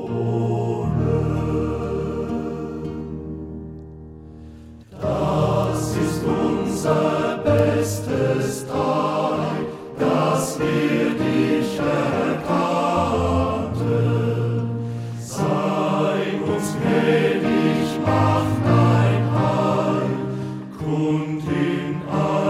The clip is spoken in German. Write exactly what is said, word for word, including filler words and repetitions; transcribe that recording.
Das ist unser bestes Teil, dass wir dich erkannten. Sei uns gnädig, mach dein Heil, kund in